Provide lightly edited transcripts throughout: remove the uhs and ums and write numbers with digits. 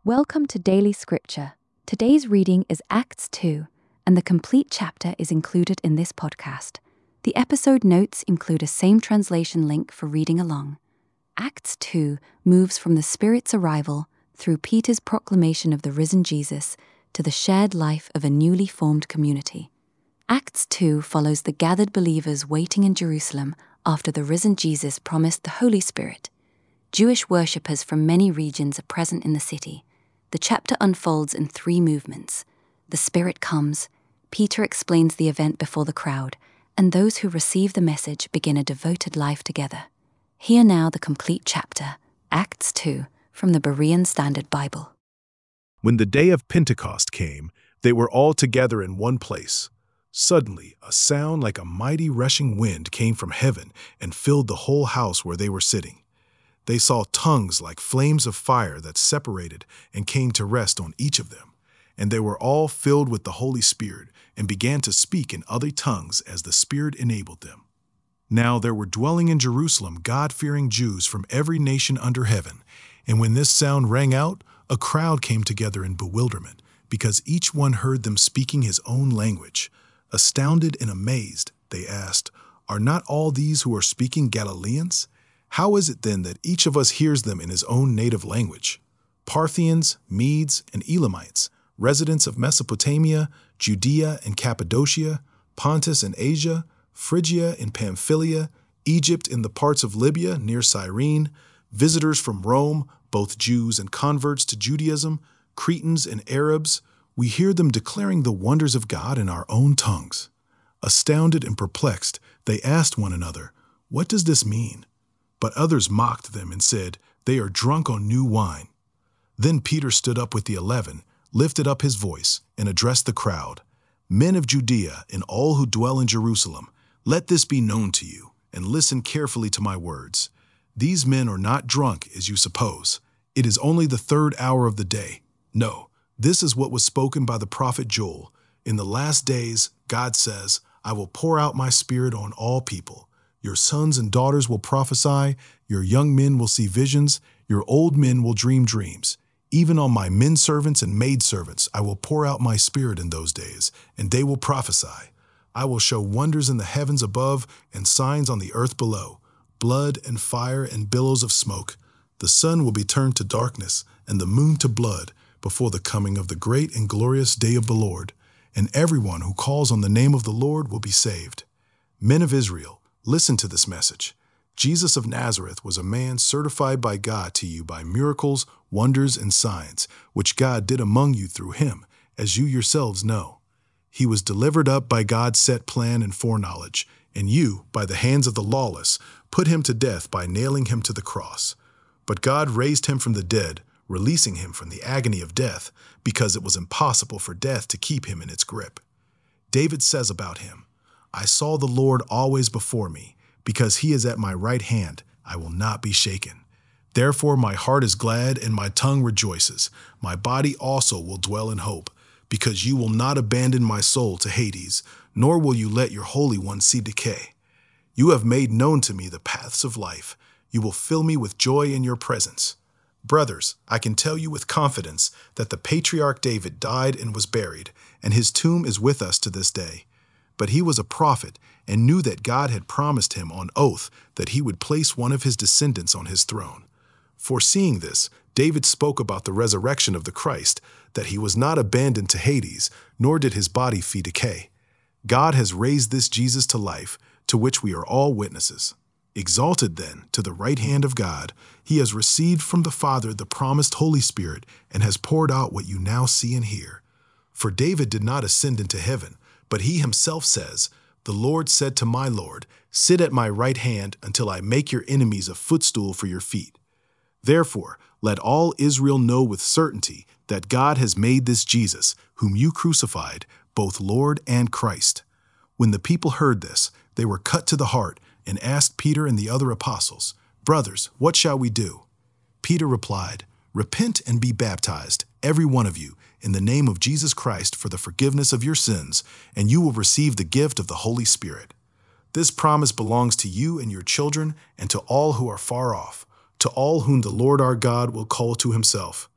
Welcome to Daily Scripture. Today's reading is Acts 2, and the complete chapter is included in this podcast. The episode notes include a same translation link for reading along. Acts 2 moves from the Spirit's arrival through Peter's proclamation of the risen Jesus to the shared life of a newly formed community. Acts 2 follows the gathered believers waiting in Jerusalem after the risen Jesus promised the Holy Spirit. Jewish worshippers from many regions are present in the city. The chapter unfolds in three movements. The Spirit comes, Peter explains the event before the crowd, and those who receive the message begin a devoted life together. Hear now the complete chapter, Acts 2, from the Berean Standard Bible. When the day of Pentecost came, they were all together in one place. Suddenly, a sound like a mighty rushing wind came from heaven and filled the whole house where they were sitting. They saw tongues like flames of fire that separated and came to rest on each of them. And they were all filled with the Holy Spirit and began to speak in other tongues as the Spirit enabled them. Now there were dwelling in Jerusalem God-fearing Jews from every nation under heaven. And when this sound rang out, a crowd came together in bewilderment, because each one heard them speaking his own language. Astounded and amazed, they asked, "Are not all these who are speaking Galileans? How is it then that each of us hears them in his own native language? Parthians, Medes, and Elamites, residents of Mesopotamia, Judea and Cappadocia, Pontus and Asia, Phrygia and Pamphylia, Egypt and the parts of Libya near Cyrene, visitors from Rome, both Jews and converts to Judaism, Cretans and Arabs, we hear them declaring the wonders of God in our own tongues." Astounded and perplexed, they asked one another, "What does this mean?" But others mocked them and said, "They are drunk on new wine." Then Peter stood up with the 11, lifted up his voice, and addressed the crowd. "Men of Judea and all who dwell in Jerusalem, let this be known to you, and listen carefully to my words. These men are not drunk, as you suppose. It is only the third hour of the day. No, this is what was spoken by the prophet Joel. In the last days, God says, I will pour out my Spirit on all people. Your sons and daughters will prophesy, your young men will see visions, your old men will dream dreams. Even on my men servants and maid servants I will pour out my Spirit in those days, and they will prophesy. I will show wonders in the heavens above and signs on the earth below, blood and fire and billows of smoke. The sun will be turned to darkness and the moon to blood before the coming of the great and glorious day of the Lord, and everyone who calls on the name of the Lord will be saved. Men of Israel, listen to this message. Jesus of Nazareth was a man certified by God to you by miracles, wonders, and signs, which God did among you through him, as you yourselves know. He was delivered up by God's set plan and foreknowledge, and you, by the hands of the lawless, put him to death by nailing him to the cross. But God raised him from the dead, releasing him from the agony of death, because it was impossible for death to keep him in its grip. David says about him, I saw the Lord always before me. Because he is at my right hand, I will not be shaken. Therefore my heart is glad and my tongue rejoices. My body also will dwell in hope, because you will not abandon my soul to Hades, nor will you let your Holy One see decay. You have made known to me the paths of life. You will fill me with joy in your presence. Brothers, I can tell you with confidence that the patriarch David died and was buried, and his tomb is with us to this day. But he was a prophet and knew that God had promised him on oath that he would place one of his descendants on his throne. Foreseeing this, David spoke about the resurrection of the Christ, that he was not abandoned to Hades, nor did his body see decay. God has raised this Jesus to life, to which we are all witnesses. Exalted then to the right hand of God, he has received from the Father the promised Holy Spirit and has poured out what you now see and hear. For David did not ascend into heaven, but he himself says, The Lord said to my Lord, Sit at my right hand until I make your enemies a footstool for your feet. Therefore, let all Israel know with certainty that God has made this Jesus, whom you crucified, both Lord and Christ. When the people heard this, they were cut to the heart and asked Peter and the other apostles, Brothers, what shall we do? Peter replied, Repent and be baptized, every one of you, in the name of Jesus Christ for the forgiveness of your sins, and you will receive the gift of the Holy Spirit. This promise belongs to you and your children and to all who are far off, to all whom the Lord our God will call to himself.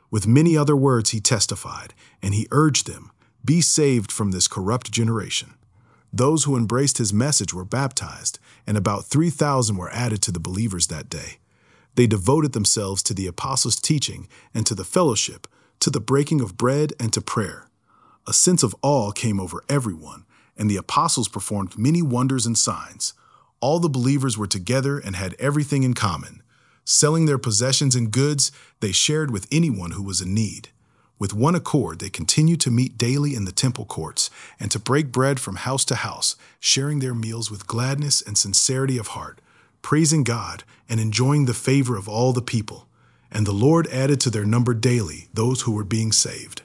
With many other words he testified, and he urged them, "Be saved from this corrupt generation." Those who embraced his message were baptized, and about 3,000 were added to the believers that day. They devoted themselves to the apostles' teaching and to the fellowship, to the breaking of bread and to prayer. A sense of awe came over everyone, and the apostles performed many wonders and signs. All the believers were together and had everything in common. Selling their possessions and goods, they shared with anyone who was in need. With one accord, they continued to meet daily in the temple courts and to break bread from house to house, sharing their meals with gladness and sincerity of heart, praising God and enjoying the favor of all the people. And the Lord added to their number daily those who were being saved.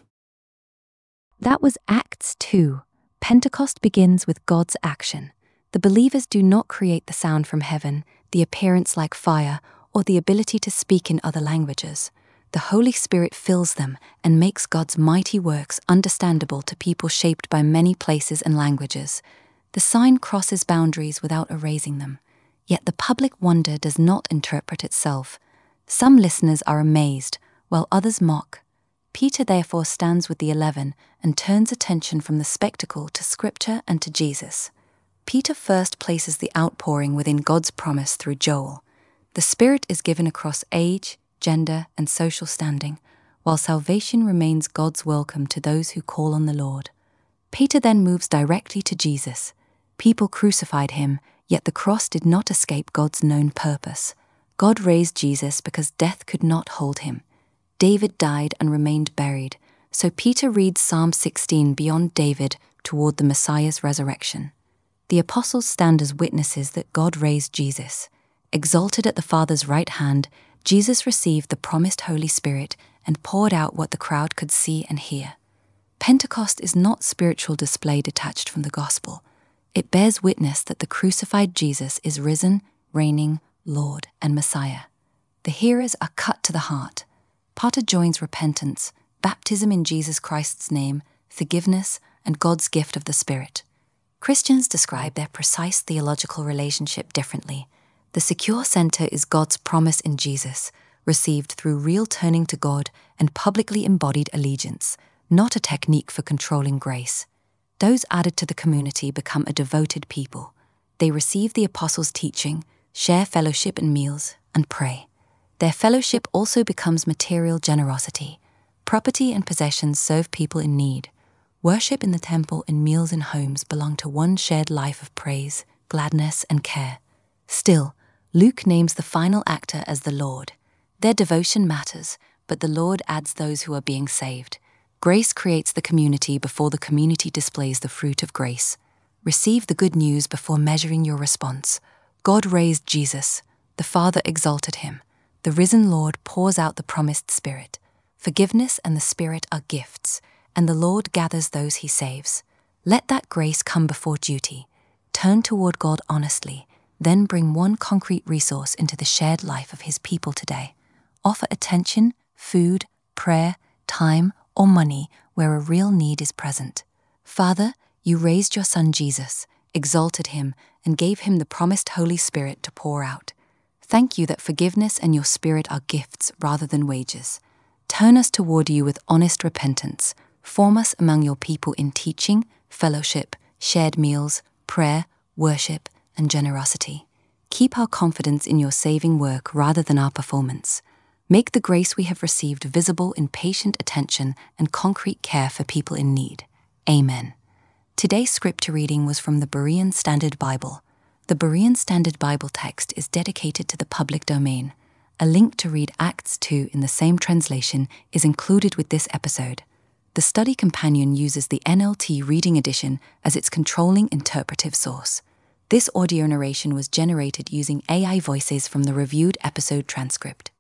That was Acts 2. Pentecost begins with God's action. The believers do not create the sound from heaven, the appearance like fire, or the ability to speak in other languages. The Holy Spirit fills them and makes God's mighty works understandable to people shaped by many places and languages. The sign crosses boundaries without erasing them. Yet the public wonder does not interpret itself. Some listeners are amazed, while others mock. Peter therefore stands with the 11 and turns attention from the spectacle to Scripture and to Jesus. Peter first places the outpouring within God's promise through Joel. The Spirit is given across age, gender, and social standing, while salvation remains God's welcome to those who call on the Lord. Peter then moves directly to Jesus. People crucified him, yet the cross did not escape God's known purpose. God raised Jesus because death could not hold him. David died and remained buried, so Peter reads Psalm 16 beyond David toward the Messiah's resurrection. The apostles stand as witnesses that God raised Jesus. Exalted at the Father's right hand, Jesus received the promised Holy Spirit and poured out what the crowd could see and hear. Pentecost is not spiritual display detached from the gospel. It bears witness that the crucified Jesus is risen, reigning, Lord, and Messiah. The hearers are cut to the heart. Potter joins repentance, baptism in Jesus Christ's name, forgiveness, and God's gift of the Spirit. Christians describe their precise theological relationship differently. The secure center is God's promise in Jesus, received through real turning to God and publicly embodied allegiance, not a technique for controlling grace. Those added to the community become a devoted people. They receive the apostles' teaching, share fellowship and meals, and pray. Their fellowship also becomes material generosity. Property and possessions serve people in need. Worship in the temple and meals in homes belong to one shared life of praise, gladness, and care. Still, Luke names the final actor as the Lord. Their devotion matters, but the Lord adds those who are being saved. Grace creates the community before the community displays the fruit of grace. Receive the good news before measuring your response. God raised Jesus. The Father exalted him. The risen Lord pours out the promised Spirit. Forgiveness and the Spirit are gifts, and the Lord gathers those he saves. Let that grace come before duty. Turn toward God honestly, then bring one concrete resource into the shared life of his people today. Offer attention, food, prayer, time, or money where a real need is present. Father, you raised your Son Jesus, exalted him, and gave him the promised Holy Spirit to pour out. Thank you that forgiveness and your Spirit are gifts rather than wages. Turn us toward you with honest repentance. Form us among your people in teaching, fellowship, shared meals, prayer, worship, and generosity. Keep our confidence in your saving work rather than our performance. Make the grace we have received visible in patient attention and concrete care for people in need. Amen. Today's scripture reading was from the Berean Standard Bible. The Berean Standard Bible text is dedicated to the public domain. A link to read Acts 2 in the same translation is included with this episode. The study companion uses the NLT Reading Edition as its controlling interpretive source. This audio narration was generated using AI voices from the reviewed episode transcript.